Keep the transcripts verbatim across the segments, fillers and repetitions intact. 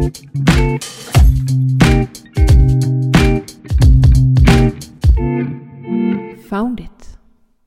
Found it.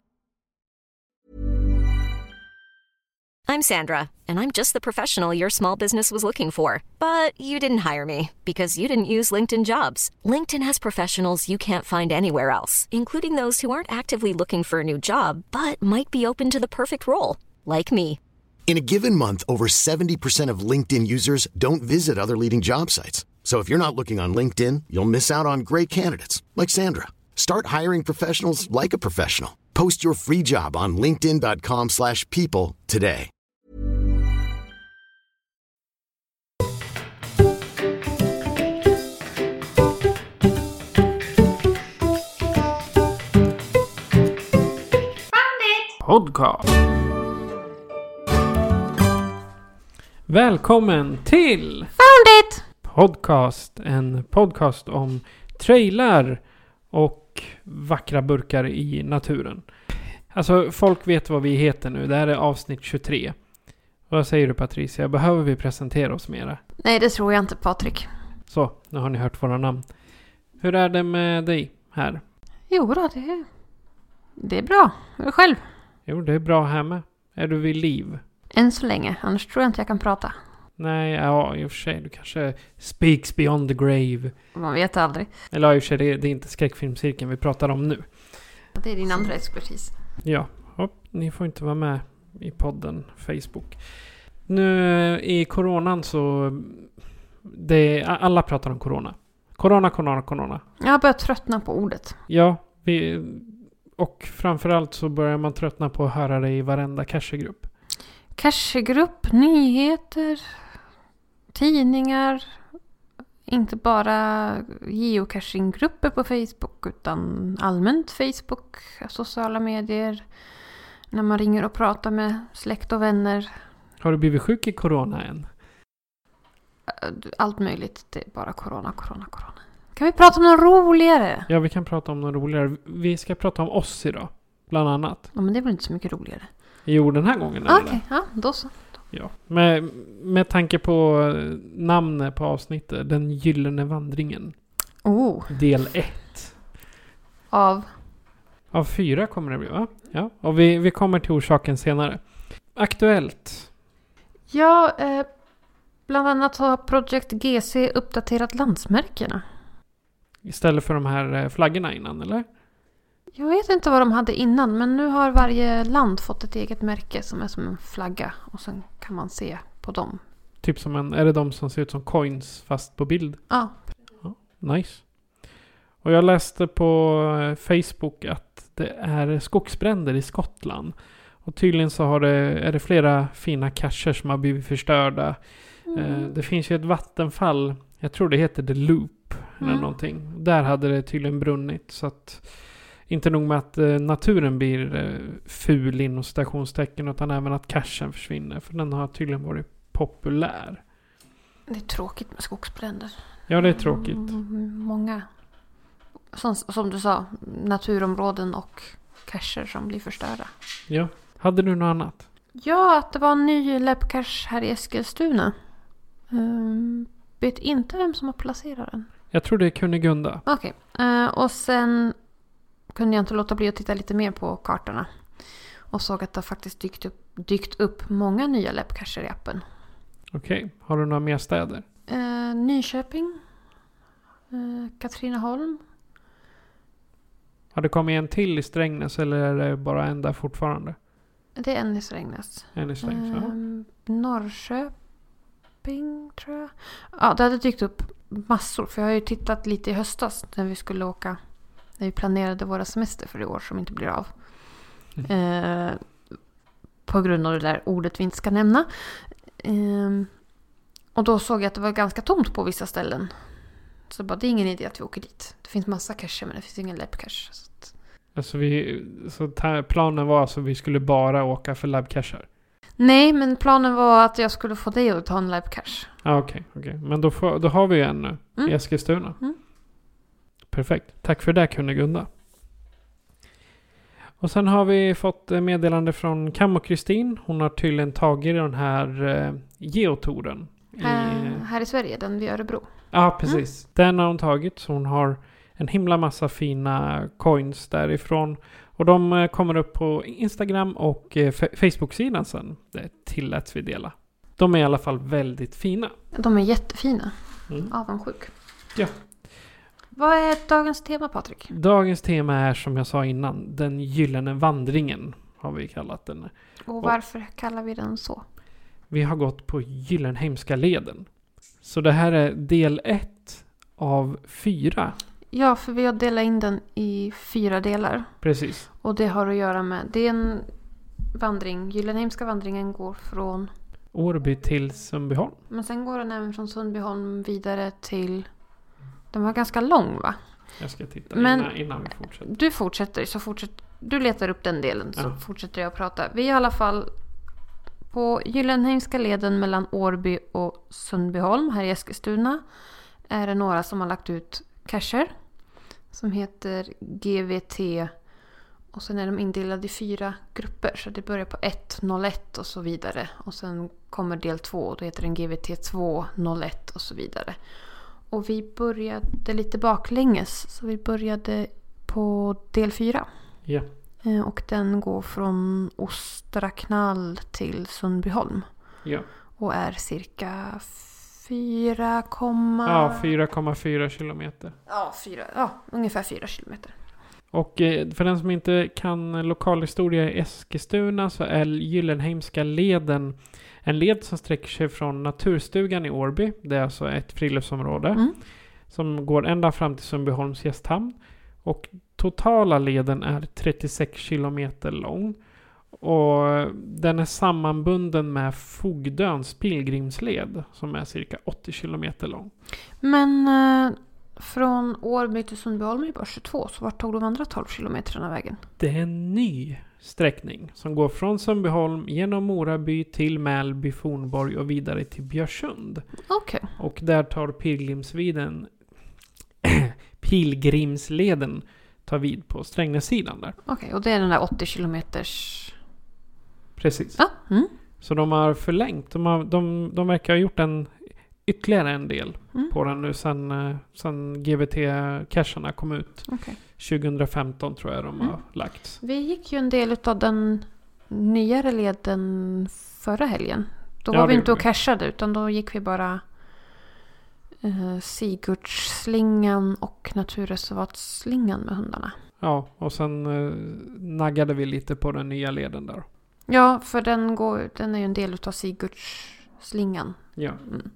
I'm Sandra, and I'm just the professional your small business was looking for. But you didn't hire me because you didn't use LinkedIn Jobs. LinkedIn has professionals you can't find anywhere else, including those who aren't actively looking for a new job, but might be open to the perfect role, like me. In a given month, over seventy percent of LinkedIn users don't visit other leading job sites. So if you're not looking on LinkedIn, you'll miss out on great candidates like Sandra. Start hiring professionals like a professional. Post your free job on linkedin dot com slash people today. Podcast. Välkommen till Found it! Podcast. En podcast om trailar och vackra burkar i naturen. Alltså folk vet vad vi heter nu. Det här är avsnitt tjugotre. Vad säger du, Patricia? Behöver vi presentera oss mera? Nej, det tror jag inte, Patrik. Så, nu har ni hört våra namn. Hur är det med dig här? Jo då, det är, det är bra. Hur är det själv? Jo, det är bra här med. Är du vid liv? Än så länge, annars tror jag inte jag kan prata. Nej, ja, i och för sig. Du kanske speaks beyond the grave. Man vet aldrig. Eller i och för sig, det är, det är inte skräckfilmscirkeln vi pratar om nu. Det är din andra expertis. Ja, hopp, ni får inte vara med i podden Facebook. Nu i coronan så... Det, alla pratar om corona. Corona, corona, corona. Jag har börjat tröttna på ordet. Ja, vi... Och framförallt så börjar man tröttna på att höra det i varenda cashegrupp. Cashegrupp, nyheter, tidningar, inte bara geocachinggrupper på Facebook utan allmänt Facebook, sociala medier, när man ringer och pratar med släkt och vänner. Har du blivit sjuk i corona än? Allt möjligt, det är bara corona, corona, corona. Kan vi prata om något roligare? Ja, vi kan prata om något roligare. Vi ska prata om oss idag, bland annat. Ja, men det är väl inte så mycket roligare. Jo, den här gången. Okej, okay, ja, då så. Ja, med, med tanke på namnet på avsnittet, Den gyllene vandringen. Oh. Del ett. Av? Av fyra kommer det bli, va? Ja, och vi, vi kommer till orsaken senare. Aktuellt. Ja, eh, bland annat har Project G C uppdaterat landsmärkena. Istället för de här flaggorna innan, eller? Jag vet inte vad de hade innan, men nu har varje land fått ett eget märke som är som en flagga. Och sen kan man se på dem. Typ som en, är det de som ser ut som coins fast på bild? Ja. Ja, nice. Och jag läste på Facebook att det är skogsbränder i Skottland. Och tydligen så har det, är det flera fina cacher som har blivit förstörda. Mm. Det finns ju ett vattenfall, jag tror det heter The Loop eller mm. någonting. Där hade det tydligen brunnit, så att inte nog med att eh, naturen blir eh, ful inom stationstecken, utan även att cachen försvinner, för den har tydligen varit populär. Det är tråkigt med skogsbränder. Ja, det är tråkigt. Mm, många, som, som du sa, naturområden och cacher som blir förstörda. Ja, hade du något annat? Ja, att det var en ny läppcache här i Eskilstuna. Um, vet inte vem som har placerat den. Jag tror det är Kunigunda. Okej, okay. uh, och sen kunde jag inte låta bli att titta lite mer på kartorna. Och såg att det faktiskt dykt upp, dykt upp många nya läppcacher i appen. Okej, okay. Har du några mer städer? Uh, Nyköping. Uh, Katrineholm. Har det kommit en till i Strängnäs, eller är det bara en där fortfarande? Det är en i Strängnäs. En i Strängnäs, uh, ja. Norrköping, tror jag. Ja, det hade dykt upp massor. För jag har ju tittat lite i höstas när vi skulle åka. När vi planerade våra semester för i år som inte blir av. Mm. Eh, på grund av det där ordet vi inte ska nämna. Eh, och då såg jag att det var ganska tomt på vissa ställen. Så bara, det är ingen idé att vi åker dit. Det finst massa cacher, men det finns ingen läppcache. Så att... Alltså vi, så ta, planen var alltså att vi skulle bara åka för läppcacher? Nej, men planen var att jag skulle få dig att ta en läppcache. Ah, okej, okay, okay. Men då, får, då har vi en nu mm. i Eskilstuna. Mm. Perfekt. Tack för det, Kunigunda. Och sen har vi fått meddelande från Kam och Kristin. Hon har tydligen tagit den här eh, geotoren I, Här, här i Sverige, den vid Örebro. Ja, precis. Mm. Den har hon tagit. Så hon har en himla massa fina coins därifrån. Och de kommer upp på Instagram och eh, Facebook-sidan sen. Det tilläts vi dela. De är i alla fall väldigt fina. De är jättefina. Mm. Avundsjuk. Ja. Vad är dagens tema, Patrik? Dagens tema är, som jag sa innan, den gyllene vandringen har vi kallat den. Och varför och kallar vi den så? Vi har gått på Gyllenheimska leden. Så det här är del ett av fyra. Ja, för vi har delat in den i fyra delar. Precis. Och det har att göra med, det är en vandring, Gyllenheimska vandringen går från Årby till Sundbyholm. Men sen går den även från Sundbyholm vidare till, den var ganska lång va? Jag ska titta Men innan, innan vi fortsätter. Du fortsätter, så fortsätter, du letar upp den delen så ja. fortsätter jag att prata. Vi är i alla fall på Gyllenheimska leden mellan Årby och Sundbyholm här i Eskilstuna. Är det några som har lagt ut cacher som heter G V T och sen är de indelade i fyra grupper så det börjar på ett noll ett och så vidare och sen kommer del två och då heter den G V T två noll ett och så vidare. Och vi började lite baklänges så vi började på del fyra. Ja. Och den går från Ostraknall till Sundbyholm. Ja. Och är cirka fyra, ja, fyra komma fyra kilometer. Ja, fyra, ja, ungefär fyra kilometer. Och eh, för den som inte kan lokalhistoria i Eskilstuna så är Gyllenheimska leden en led som sträcker sig från Naturstugan i Årby. Det är alltså ett friluftsområde mm. som går ända fram till Sundbyholms gästhamn. Och totala leden är trettiosex kilometer lång. Och den är sammanbunden med Fogdöns pilgrimsled som är cirka åttio kilometer lång. Men eh, från Årby till Sundbyholm är bara tjugotvå, så vart tog de andra tolv kilometerna vägen? Det är en ny sträckning som går från Sundbyholm genom Moraby till Mälby, Fornborg och vidare till Björsund. Okej. Okay. Och där tar pilgrimsviden pilgrimsleden tar vid på Strängnässidan där. Okej, okay, och det är den där åttio kilometers... Precis. Ja. Mm. Så de har förlängt. De, har, de, de verkar ha gjort en ytterligare en del mm. på den nu sen, sen G V T-cacherna kom ut. Okay. tjugohundrafemton tror jag de mm. har lagt. Vi gick ju en del av den nyare leden förra helgen. Då ja, var vi inte vi. och cashade utan då gick vi bara eh, Sigurdsslingan och naturreservatsslingan med hundarna. Ja, och sen eh, naggade vi lite på den nya leden där. Ja, för den, går, den är ju en del av Sigurdsslingan. Ja. Mm.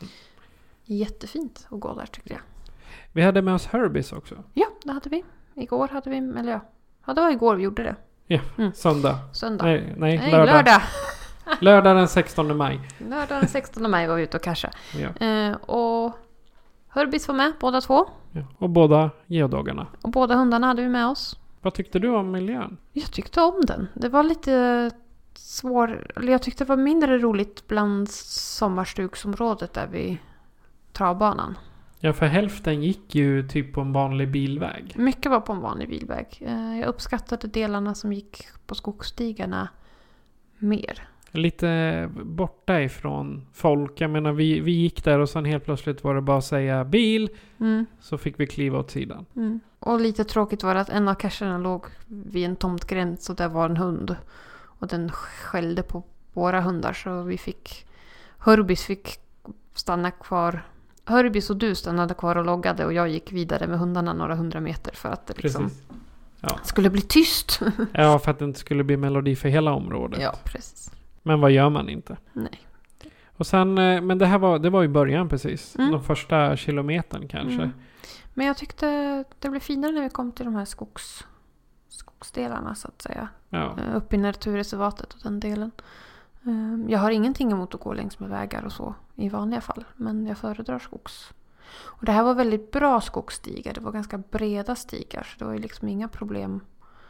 Jättefint att gå där tycker jag. Vi hade med oss Herbies också. Ja, det hade vi. Igår hade vi, eller ja. Ja, det var igår vi gjorde det. Ja, mm. söndag. Söndag. Nej, nej, nej lördag. lördag. Lördag den sextonde maj. Lördag den sextonde maj var vi ute och casha. Ja. Eh, och Herbies var med, båda två. Ja. Och båda geodagarna. Och båda hundarna hade vi med oss. Vad tyckte du om miljön? Jag tyckte om den. Det var lite svår... Eller jag tyckte det var mindre roligt bland sommarstugsområdet där vid travbanan. Ja, för hälften gick ju typ på en vanlig bilväg. Mycket var på en vanlig bilväg. Jag uppskattade delarna som gick på skogsstigarna mer. Lite borta ifrån folk. Jag menar, vi, vi gick där och sen helt plötsligt var det bara att säga bil. Mm. Så fick vi kliva åt sidan. Mm. Och lite tråkigt var det att en av cacherna låg vid en tomtgräns och där var en hund. Och den skällde på våra hundar så vi fick... Herbies fick stanna kvar... Herbies och du stannade kvar och loggade och jag gick vidare med hundarna några hundra meter för att det liksom ja. skulle bli tyst. Ja, för att det inte skulle bli melodi för hela området. Ja, precis. Men vad gör man inte? Nej. Och sen, men det här var, det var i början precis. Mm. De första kilometern kanske. Mm. Men jag tyckte det blev finare när vi kom till de här skogs, skogsdelarna så att säga. Ja. Upp i naturreservatet och den delen. Jag har ingenting emot att gå längs med vägar och så i vanliga fall. Men jag föredrar skogs. Och det här var väldigt bra skogsstigar. Det var ganska breda stigar. Så det var ju liksom inga problem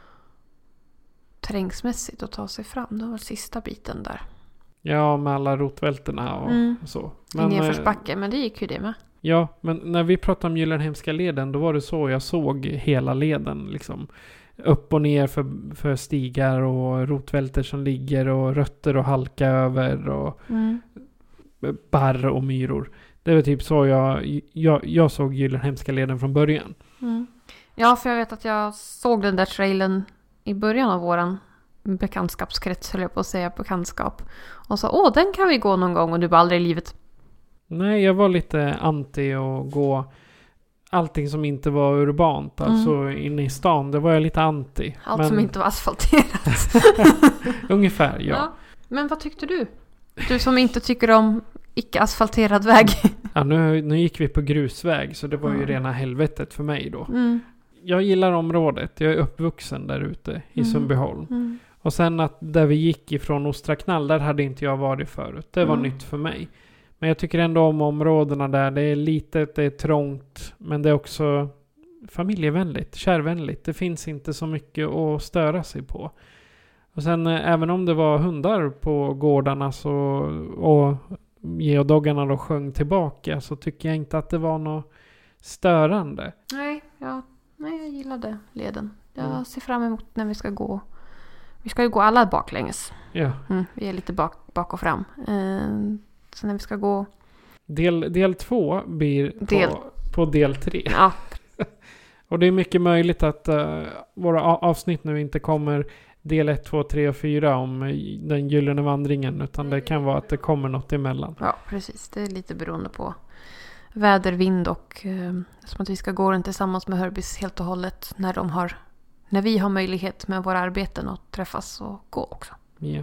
terrängsmässigt att ta sig fram. Det var sista biten där. Ja, med alla rotvälterna och mm. så. Men, I nedförsbacke, men det gick ju det med. Ja, men när vi pratade om Gyllenheimska leden, då var det så jag såg hela leden liksom. Upp och ner för, för stigar och rotvälter som ligger och rötter och halka över. Och mm. barr och myror. Det var typ så jag, jag, jag såg Gyllenhemska leden från början. Mm. Ja, för jag vet att jag såg den där trailern i början av våran bekantskapskrets, höll jag på att säga, bekantskap. Och sa, åh, den kan vi gå någon gång, och du bara aldrig i livet. Nej, jag var lite anti att gå allting som inte var urbant, Mm. alltså inne i stan, det var jag lite anti. Allt Men- som inte var asfalterat. Ungefär, ja. Ja. Men vad tyckte du? Du som inte tycker om icke-asfalterad väg. ja nu, nu gick vi på grusväg, så det var ju Mm. rena helvetet för mig då. Mm. Jag gillar området, jag är uppvuxen där ute i Mm. Sundbyholm. Mm. Och sen att där vi gick ifrån Ostra Knall, där hade inte jag varit förut. Det var Mm. nytt för mig. Men jag tycker ändå om områdena där. Det är litet, det är trångt. Men det är också familjevänligt, kärvänligt. Det finns inte så mycket att störa sig på. Och sen eh, även om det var hundar på gårdarna så, och geodoggarna då sjöng tillbaka, så tycker jag inte att det var något störande. Nej, ja, nej, jag gillade leden. Jag Mm. ser fram emot när vi ska gå. Vi ska ju gå alla baklänges. Ja. Mm, vi är lite bak, bak och fram. Eh, så när vi ska gå... Del, del två blir på Del. del, på del tre. Ja, Och det är mycket möjligt att uh, våra a- avsnitt nu inte kommer del ett, två, tre och fyra om uh, den gyllene vandringen. Utan det kan vara att det kommer något emellan. ja, precis. Det är lite beroende på väder, vind och... Eh, som att vi ska gå den tillsammans med Hörbis helt och hållet. När de har... När vi har möjlighet med våra arbeten att träffas och gå också. Ja.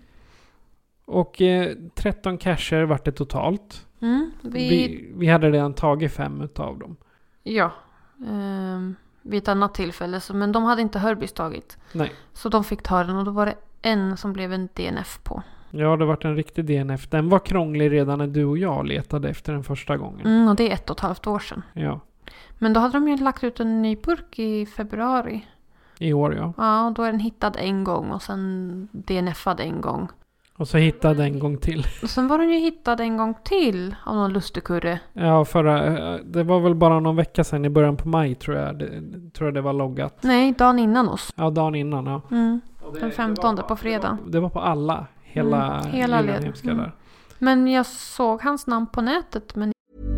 Och eh, tretton cacher vart det totalt. Mm, vi... Vi, vi hade redan tagit fem utav dem. Ja. Eh, vid ett annat tillfälle. Så, men de hade inte Hörbis tagit. Nej. Så de fick ta den, och då var det en som blev en D N F på. Ja, det vart en riktig D N F. Den var krånglig redan när du och jag letade efter den första gången. Mm, och det är ett och ett halvt år sedan. Ja, Men då hade de ju lagt ut en ny burk i februari. i år ja. Ja, och då är den hittad en gång och sen D N F-ad en gång. Och så hittade en gång till. Och sen var den ju hittad en gång till av någon lustigkurre. Ja, förra, det var väl bara någon vecka sedan i början på maj tror jag. Det, tror jag det var loggat. Nej, dagen innan oss. Ja, dagen innan ja. Mm, den femtonde på fredag. Det var på alla. Hela, Mm, hela led. Gyllenhemska Mm. där. Men jag såg hans namn på nätet. Men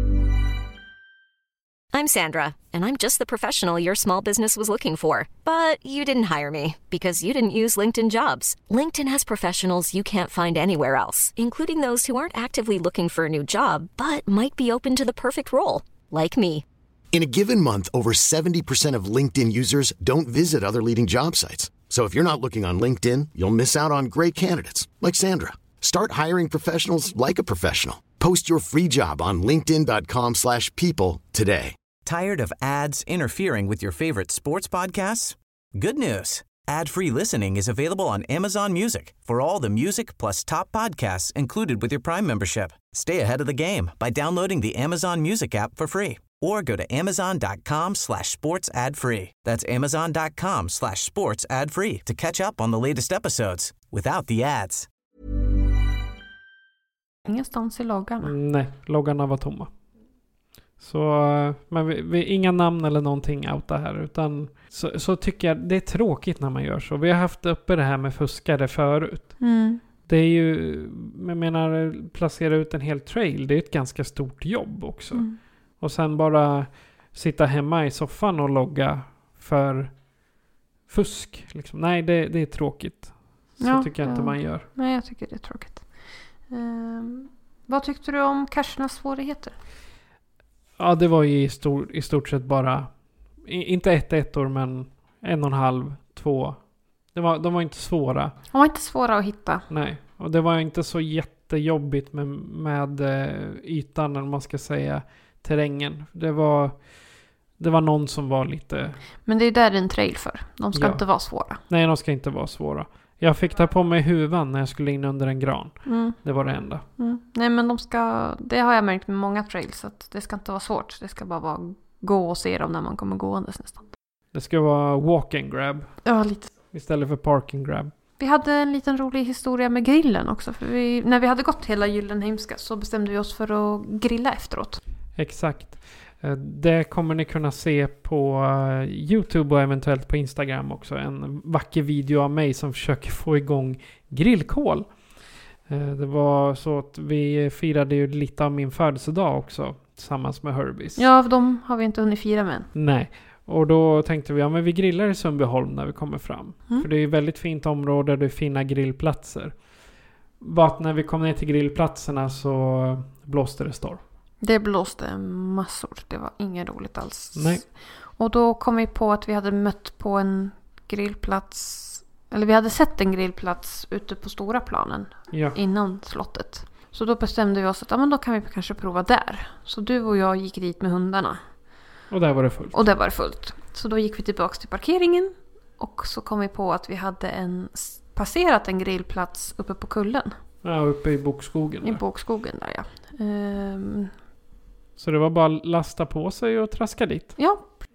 I'm Sandra, and I'm just the professional your small business was looking for. But you didn't hire me because you didn't use LinkedIn Jobs. LinkedIn has professionals you can't find anywhere else, including those who aren't actively looking for a new job, but might be open to the perfect role, like me. In a given month, over seventy percent of LinkedIn users don't visit other leading job sites. So if you're not looking on LinkedIn, you'll miss out on great candidates like Sandra. Start hiring professionals like a professional. Post your free job on linkedin dot com slash people today. Tired of ads interfering with your favorite sports podcasts? Good news. Ad-free listening is available on Amazon Music for all the music plus top podcasts included with your Prime membership. Stay ahead of the game by downloading the Amazon Music app for free or go to amazon dot com slash sports ad free. That's amazon dot com slash sports ad free to catch up on the latest episodes without the ads. ingenstans i loggarna. Nej, loggarna var tomma. Så, men vi, vi, inga namn eller någonting outa här. Utan så, så tycker jag det är tråkigt när man gör så. Vi har haft uppe det här med fuskare förut. Mm. Det är ju, jag menar, placera ut en hel trail. Det är ett ganska stort jobb också. Mm. Och sen bara sitta hemma i soffan och logga för fusk. Liksom. Nej, det, det är tråkigt. Så Ja, tycker jag inte ja. man gör. Nej, jag tycker det är tråkigt. Ehm, vad tyckte du om cachernas svårigheter? Ja, det var ju i, stor, i stort sett bara, i, inte ett ettor men en och en halv, två. Det var, de var inte svåra. De var inte svåra att hitta. Nej, och det var inte så jättejobbigt med, med eh, ytan, eller man ska säga, terrängen. Det var, det var någon som var lite... Men det är där det är en trail för. De ska Ja. inte vara svåra. Nej, de ska inte vara svåra. Jag fick ta på mig huvan när jag skulle in under en gran. Mm. Det var det enda. Mm. Nej, men de ska... Det har jag märkt med många trails. Att det ska inte vara svårt. Det ska bara vara gå och se dem när man kommer gåendes nästan. Det ska vara walk and grab Ja, lite. istället för park and grab. Vi hade en liten rolig historia med grillen också. För vi, när vi hade gått hela Gyllenhemska så bestämde vi oss för att grilla efteråt. Exakt. Eh, Det kommer ni kunna se på eh, YouTube och eventuellt på Instagram också. En vacker video av mig som försöker få igång grillkol. Det var så att vi firade ju lite av min födelsedag också tillsammans med Herbies. Ja, de har vi inte hunnit fira med än. Nej. Och då tänkte vi, ja men vi grillar i Sundbyholm när vi kommer fram. Mm. För det är ett väldigt fint område, det är fina grillplatser. Bara att när vi kom ner till grillplatserna så blåste det storm. Det blåste massor. Det var inget roligt alls. Nej. Och då kom vi på att vi hade mött på en grillplats. Eller vi hade sett en grillplats ute på stora planen. Ja. Innan slottet. Så då bestämde vi oss att ja, men då kan vi kanske prova där. Så du och jag gick dit med hundarna. Och där var det fullt. Och där var det fullt. Så då gick vi tillbaka till parkeringen. Och så kom vi på att vi hade en, passerat en grillplats uppe på kullen. Ja, uppe i Bokskogen. I där. Bokskogen där, ja. Ehm, Så det var bara att lasta på sig och traska dit. ja,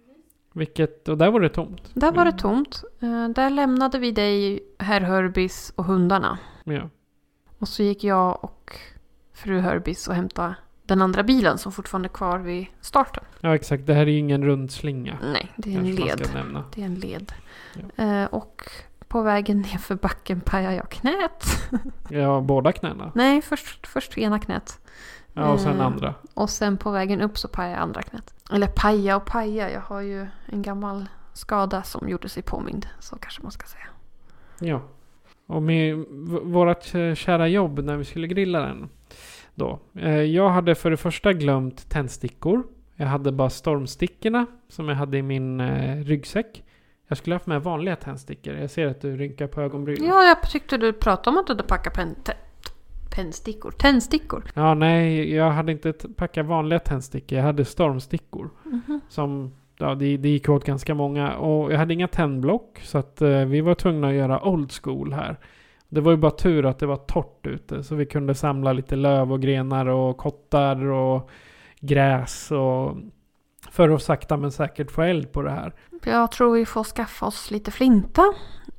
Vilket, och där var det tomt. där var det tomt. Ehm, där lämnade vi dig, herr Herbies och hundarna. Ja. Och så gick jag och fru Herbies och hämtade den andra bilen som fortfarande är kvar vid starten. Ja, exakt. Det här är ju ingen rundslinga. Nej, det är en Kanske man led. ska nämna. Det är en led. Ja. Ehm, och på vägen ner för backen pajade jag knät. Ja, båda knäna. Nej, först, först ena knät. Ja, och sen Eh, andra. Och sen på vägen upp så pajade jag andra knät. Eller paja och paja. Jag har ju en gammal skada som gjorde sig påmind. Så kanske man ska säga. Ja. Och med v- vårat eh, kära jobb när vi skulle grilla den. Då. Eh, jag hade för det första glömt tändstickor. Jag hade bara stormstickorna som jag hade i min eh, ryggsäck. Jag skulle haft med vanliga tändstickor. Jag ser att du rynkar på ögonbrynen. Ja, jag tyckte du pratade om att du hade packat pen, te, pennstickor. Tändstickor. Ja, nej, jag hade inte t- packat vanliga tändstickor. Jag hade stormstickor. Mhm. Som, ja, det, det gick åt ganska många. Och jag hade inga tändblock. Så att eh, vi var tvungna att göra old school här. Det var ju bara tur att det var torrt ute. Så vi kunde samla lite löv och grenar och kottar och gräs. Och för att sakta men säkert få eld på det här. Jag tror vi får skaffa oss lite flinta.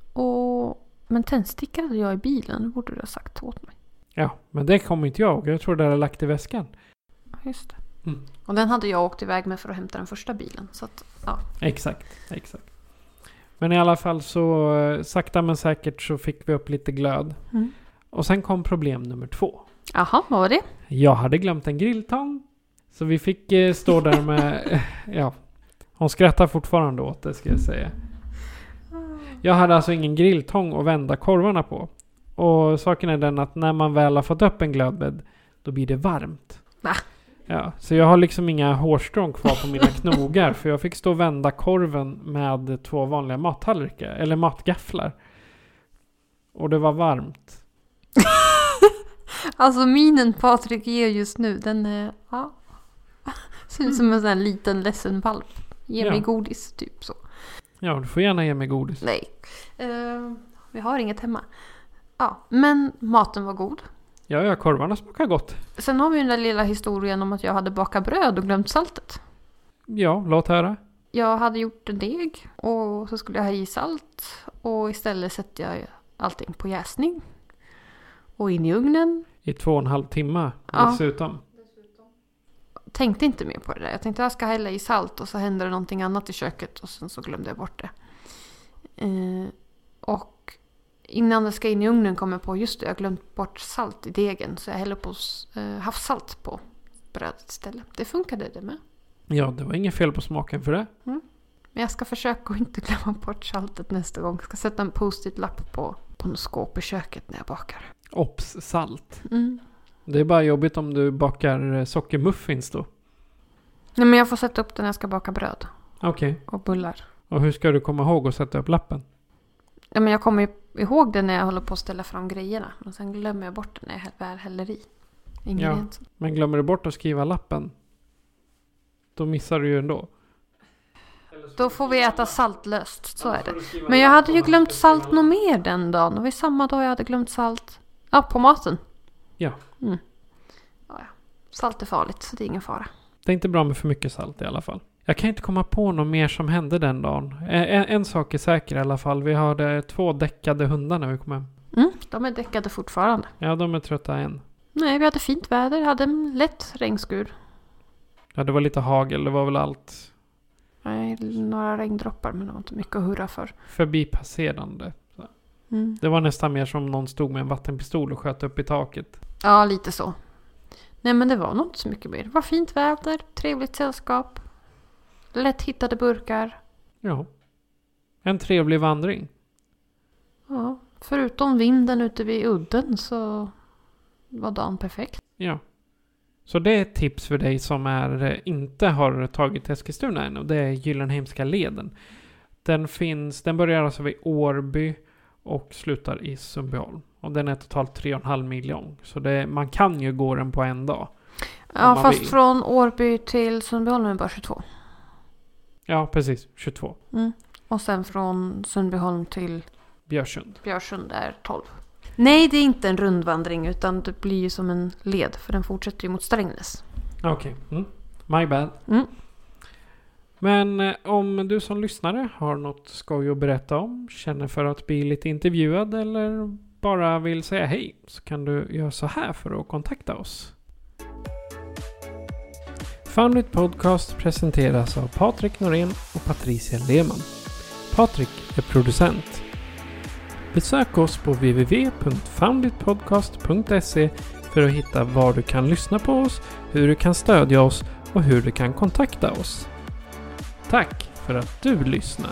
Och... Men tändstickor hade jag i bilen. Det borde du ha sagt åt mig. Ja, men det kommer inte jag ihåg. Jag tror det hade lagt i väskan. Just det. Mm. Och den hade jag åkt iväg med för att hämta den första bilen. Så att, ja. Exakt, exakt. Men i alla fall så eh, sakta men säkert så fick vi upp lite glöd. Mm. Och sen kom problem nummer två. Jaha, vad var det? Jag hade glömt en grilltång. Så vi fick eh, stå där med... eh, ja, hon skrattar fortfarande åt det ska jag säga. Jag hade alltså ingen grilltång att vända korvarna på. Och saken är den att när man väl har fått upp en glödbädd då blir det varmt. Va? Ja, så jag har liksom inga hårstrån kvar på mina knogar. För jag fick stå och vända korven med två vanliga mattallrikar. Eller matgafflar. Och det var varmt. Alltså minen Patrik ger just nu, den är... Ja. Ser ut som en sån här liten ledsen valp. Ge Ja. mig godis, typ så. Ja, du får gärna ge mig godis. Nej. Uh, vi har inget hemma. Ja, men maten var god. Ja, ja, korvarna smakar gott. Sen har vi den där lilla historien om att jag hade bakat bröd och glömt saltet. Ja, låt höra. Jag hade gjort en deg och så skulle jag ha i salt. Och istället sätter jag allting på jäsning. Och in i ugnen. I två och en halv timme Ja. dessutom. Tänkte inte mer på det där. Jag tänkte att jag ska hälla i salt och så händer det någonting annat i köket. Och sen så glömde jag bort det. Eh, och innan det ska in i ugnen kommer jag på just det. Jag har glömt bort salt i degen. Så jag häller på eh, havssalt på brödet istället. Det funkade det med. Ja, det var inget fel på smaken för det. Men jag ska försöka att inte glömma bort saltet nästa gång. Jag ska sätta en post-it-lapp på, på något skåp i köket när jag bakar. Ops, salt. Mm. Det är bara jobbigt om du bakar eh, sockermuffins då. Nej, men jag får sätta upp den när jag ska baka bröd Okej. och bullar. Och hur ska du komma ihåg att sätta upp lappen? Ja, men jag kommer ju ihåg det när jag håller på att ställa fram grejerna. Men sen glömmer jag bort det när jag väl häller i. Ingredienser. Men glömmer du bort att skriva lappen, då missar du ju ändå. Då får vi äta saltlöst, så är det. Men jag hade ju glömt salt något mer den dagen. Det var ju samma dag jag hade glömt salt. Ja, på maten. Ja. Mm. Ja, ja. Salt är farligt, så det är ingen fara. Det är inte bra med för mycket salt i alla fall. Jag kan inte komma på något mer som hände den dagen. En, en sak är säker i alla fall. Vi hade två däckade hundar när vi kom hem. Mm, de är däckade fortfarande. Ja, de är trötta än. Nej, vi hade fint väder. Hade en lätt regnskur. Ja, det var lite hagel. Det var väl allt Nej, några regndroppar, men det var inte mycket att hurra för. förbipasserande. Så. Mm. Det var nästan mer som någon stod med en vattenpistol och sköt upp i taket. Ja, lite så. Nej, men det var nog inte så mycket mer. Det var fint väder, trevligt sällskap, lätt hittade burkar. Ja. En trevlig vandring. Ja, förutom vinden ute vid udden så var dagen perfekt. Ja. Så det är ett tips för dig som är, inte har tagit Eskilstuna än. Och det är Gyllenheimska leden. Den finns, den börjar alltså vid Årby och slutar i Sundbyholm. Och den är totalt tre och en halv mil lång. Så det, man kan ju gå den på en dag. Ja, fast vill. från Årby till Sundbyholm är bara tjugotvå. Ja, precis. tjugotvå. Mm. Och sen från Sundbyholm till Björsund. Björsund är tolv. Nej, det är inte en rundvandring utan det blir ju som en led. För den fortsätter ju mot Strängnäs. Okej. Okay. Mm. My bad. Mm. Men eh, om du som lyssnare har något skoj att berätta om, känner för att bli lite intervjuad eller bara vill säga hej, så kan du göra så här för att kontakta oss. Foundit Podcast presenteras av Patrik Norén och Patricia Lehmann. Patrik är producent. Besök oss på w w w punkt founditpodcast punkt se för att hitta var du kan lyssna på oss, hur du kan stödja oss och hur du kan kontakta oss. Tack för att du lyssnar.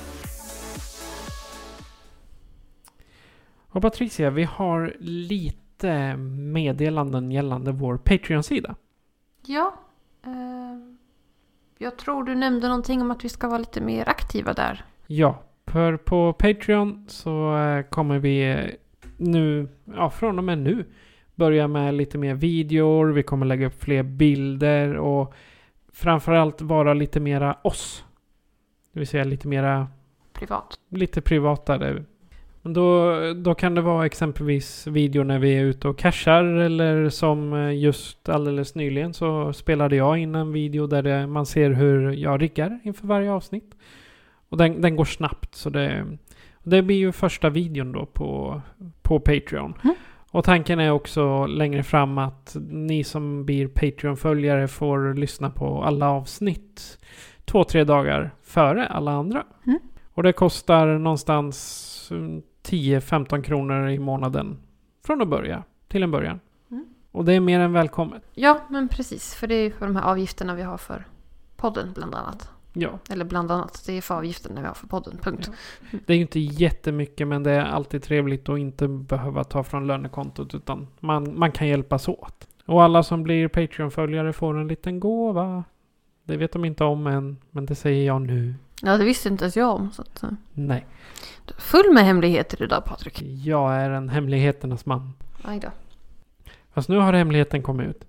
Och Patricia, vi har lite meddelanden gällande vår Patreon-sida. Ja, eh, jag tror du nämnde någonting om att vi ska vara lite mer aktiva där. Ja, för på Patreon så eh, kommer vi nu, ja från och med nu, börja med lite mer videor. Vi kommer lägga upp fler bilder och framförallt vara lite mera oss. Det vill säga lite mera privat. Lite privatare. Men då, då kan det vara exempelvis video när vi är ute och cashar, eller som just alldeles nyligen så spelade jag in en video där det, man ser hur jag riggar inför varje avsnitt. Och den, den går snabbt, så det, det blir ju första videon då på, på Patreon. Mm. Och tanken är också längre fram att ni som blir Patreon-följare får lyssna på alla avsnitt två, tre dagar före alla andra. Mm. Och det kostar någonstans tio till femton kronor i månaden från att börja, till en början. Mm. Och det är mer än välkommet. Ja, men precis. För det är för de här avgifterna vi har för podden bland annat. Ja. Eller bland annat, det är för avgifterna vi har för podden, punkt. Ja. Det är ju inte jättemycket, men det är alltid trevligt att inte behöva ta från lönekontot, utan man, man kan hjälpas åt. Och alla som blir Patreon-följare får en liten gåva. Det vet de inte om än, men det säger jag nu. Ja, det visste inte ens jag om. Så att, nej. Du är full med hemligheter idag, Patrik. Jag är en hemligheternas man. Aj då. Fast nu har hemligheten kommit ut.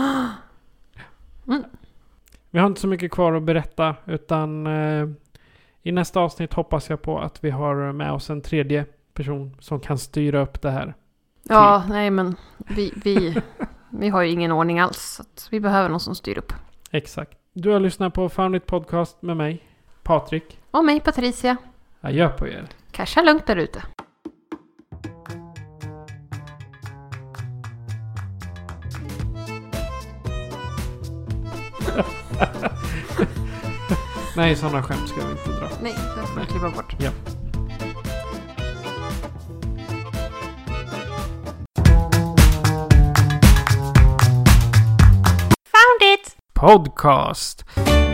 Mm. Vi har inte så mycket kvar att berätta, utan eh, i nästa avsnitt hoppas jag på att vi har med oss en tredje person som kan styra upp det här. Ja, nej men vi, vi, vi har ju ingen ordning alls, så att vi behöver någon som styr upp. Exakt. Du har lyssnat på Foundit Podcast med mig, Patrik. Och mig, Patricia. Adjö på er. Casha lugnt där ute. Nej, sådana skämt ska vi inte dra. Nej, det får vi klippa bort. Ja. Found it! Podcast.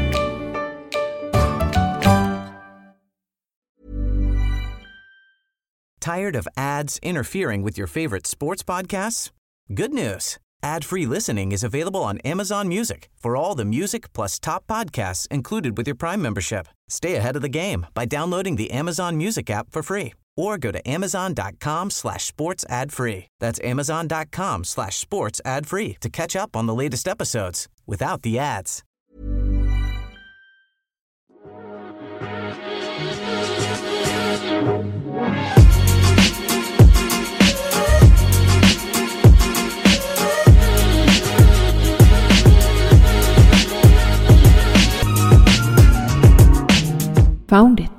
Tired of ads interfering with your favorite sports podcasts? Good news. Ad-free listening is available on Amazon Music for all the music plus top podcasts included with your Prime membership. Stay ahead of the game by downloading the Amazon Music app for free or go to amazon.com slash sports ad free. That's amazon.com slash sports ad free to catch up on the latest episodes without the ads. Found it.